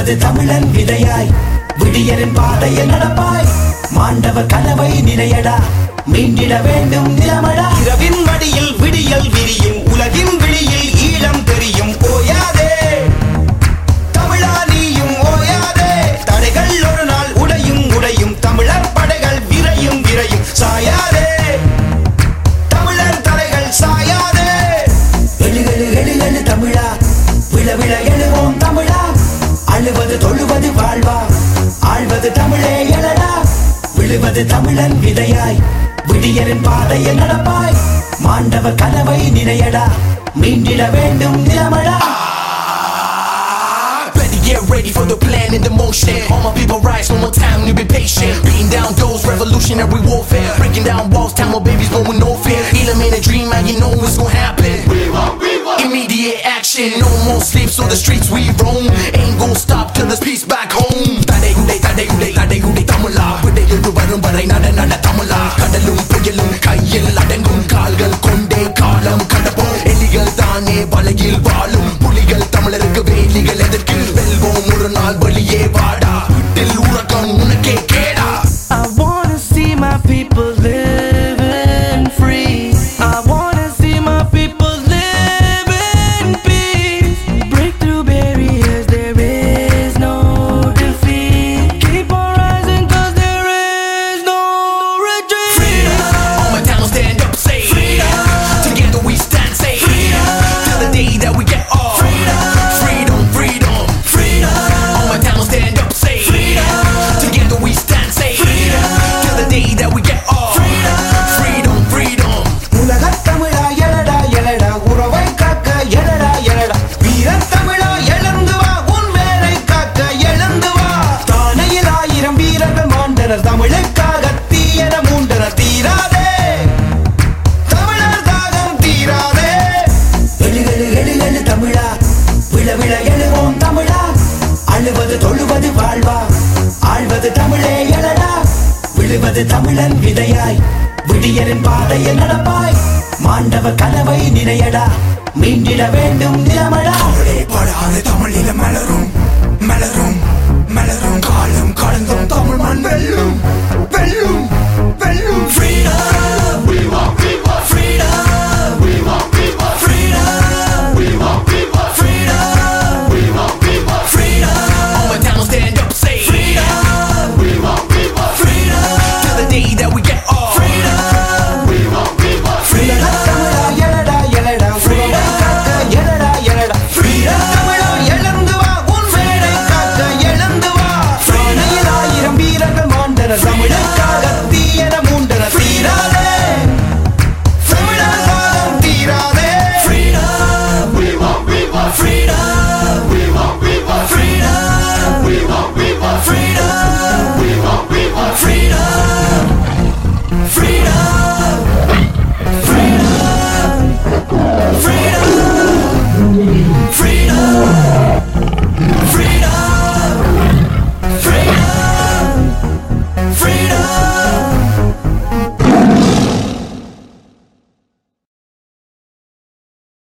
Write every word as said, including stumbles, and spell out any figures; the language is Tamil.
விழுவது தமிழன் விதையாய் விடியலின் பாதையில் நடப்பாய் மாண்டவர் கனவை நினையடா மீண்டிட வேண்டும் நிலமடா இரவின் மடியில் விடியல் விரியும் உலகின் விழியில் ஈழம் தெரியும் ஓயாதே தமிழா நீயும் ஓயாதே தடைகள் ஒரு நாள் உடையும் உடையும் தமிழர் படைகள் விரையும் விரையும் சாயாதே தமிழர் தலைகள் சாயாதே எழு எழு எழு எழு தமிழா விழ விழ எழுவோம் தமிழா அழுவது தொழுவது வாழ்வா ஆழ்வது தமிழே எழடா விழுவது தமிழன் விதையாய் விடியலின் பாதையில் நடப்பாய் மாண்டவர் கனவை நினையடா மீண்டிட வேண்டும் நிலமடா Get ready for the plan and the motion. All my people rise, no more time to be patient. Beating down doors, revolutionary warfare. Breaking down walls, time my babies born with no fear. Healing in a dream, and you know it's gonna happen. We want, we want. Immediate action, no more sleep, so the streets we roam. Ain't gonna stop till there's peace back home. Tade uday, tade uday, tade uday Tamula. Vidayil varum varai nada nada Tamula. Kadalum puyalum kaiyil adangum kaalgal konde kaalam kadapom. Eligal thane valayil vaalum puligal Tamilarukku veligal edhirku வெல்வோம் ஒரு நாள் வெளியே வாடா வீட்டில் உறக்கம் உனக்கே கேடா I wanna see my people living free. I wanna see my people live in peace. Break through barriers, there is no defeat. Keep on rising cause there is no retreat. Freedom, all my town stand up, say freedom. Together we stand, say freedom. Till the day that we get off. Freedom, freedom, freedom, freedom. All my town stand up, say freedom. Together we stand, say freedom. Till the day that we get off. Freedom, freedom, freedom. உலகத் தமிழா எழடா எழடா உறவை காக்க எழடா எழடா வீரத் தமிழா எழுந்து வா உன் வேரை காக்க எழுந்து வா தானையில் ஆயிரம் வீரர்கள் மாண்டனர் தமிழுக்காக தீயன மூண்டனர் தீராதே தமிழர் தாகம் தீராதே எழு எழு எழு எழு தமிழா விழ விழ எழுவோம் தமிழா அழுவது தொழுவது வாழ்வா ஆழ்வது தமிழே எழடா விழுவது தமிழன் விதையாய் விடியலின் பாதையில் நடப்பாய் மாண்டவர் கனவை நினையடா மீண்டிட வேண்டும் நிலமடா கவலை படாத தமிழில மலரும் மலரும் மலரும் காலம் கடந்தும் தமிழ் மண் வெல்லும் வெல்லும் வெல்லும் freedom.